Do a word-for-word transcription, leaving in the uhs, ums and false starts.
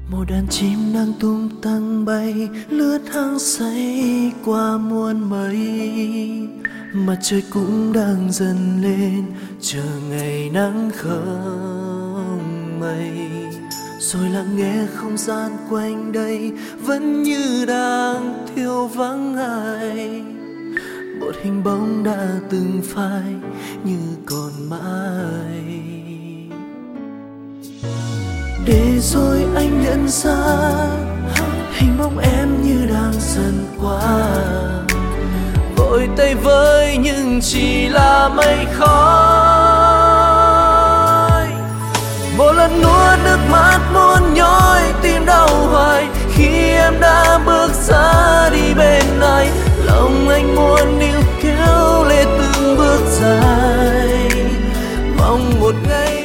Một đàn chim đang tung tăng bay lướt hăng say qua muôn mây. Mặt trời cũng đang dần lên chờ ngày nắng không mây. Rồi lặng nghe không gian quanh đây vẫn như đang thiếu vắng ai. Một hình bóng đã từng phai như còn mãi. Để rồi anh nhận ra hình bóng em như đang dần qua. Vội tay với nhưng chỉ là mây khói. Một lần nuốt nước mắt muốn nhói tim đau hoài khi em đã bước ra đi bên này. Lòng anh muốn níu kéo lệ từng bước dài, mong một ngày